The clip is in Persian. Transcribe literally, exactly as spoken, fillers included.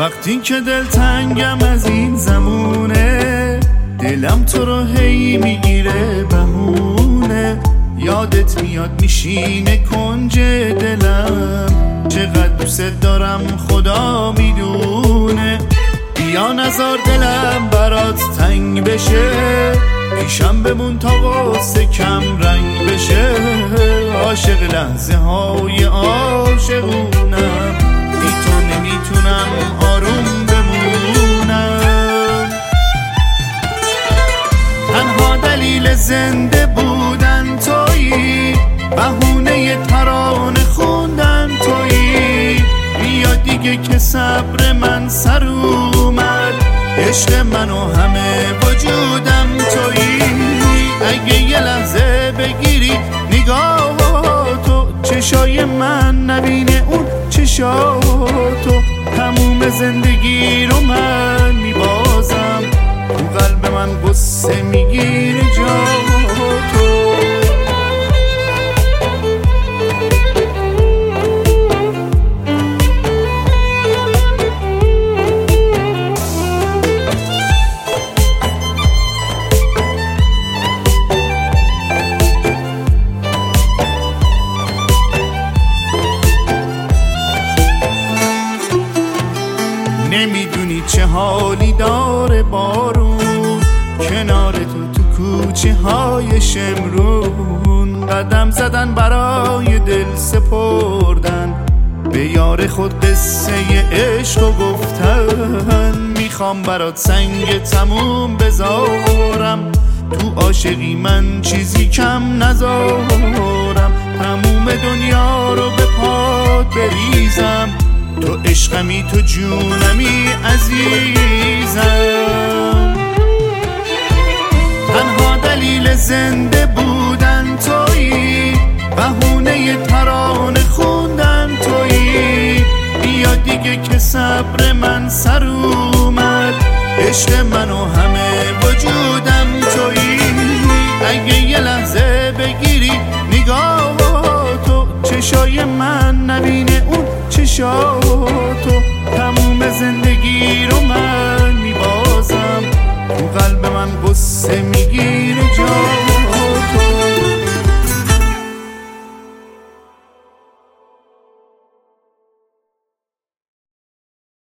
وقتی که دلتنگم از این زمونه، دلم تو رو هی میگیره بهونه. یادت میاد میشینه کنج دلم، چقدر دوست دارم خدا میدونه. بیا نزار دلم برات تنگ بشه، پیشم بمون تا واسه کم رنگ بشه. عاشق لحظه های عاشقونم، بی تو نمیتونم آروم بمونم. تنها دلیل زنده بودن تویی، بهونه ترانه خوندن تویی. بیا دیگه که صبر من سر اومد، عشق من و همه وجودم تویی. اگه یه لحظه بگیری نگاهاتو، چشای من نبینه اون چشاتو، تموم زندگی رو من میبازم، تو قلب من قصه میگیره جاتو. نمیدونی چه حالی داره بارون، کنار تو تو کوچه های شمرون. قدم زدن برای دل سپردن، به یار خود قصه عشق و گفتن. میخوام برات سنگ تموم بذارم، تو عاشقی من چیزی کم نذارم. تموم دنیا رو به پات بریزم، تو عشقمی تو جونمی عزیزم. تنها دلیل زنده بودن تویی، بهونه ترانه خوندن تویی. بیا دیگه که صبر من سر اومد، عشق من و همه وجودم تویی. اگه یه لحظه بگیری نگاهاتو، چشای من نبینه اون چشاتو، تموم زندگی رو من میبازم، تو قلب من قصه میگیره جا.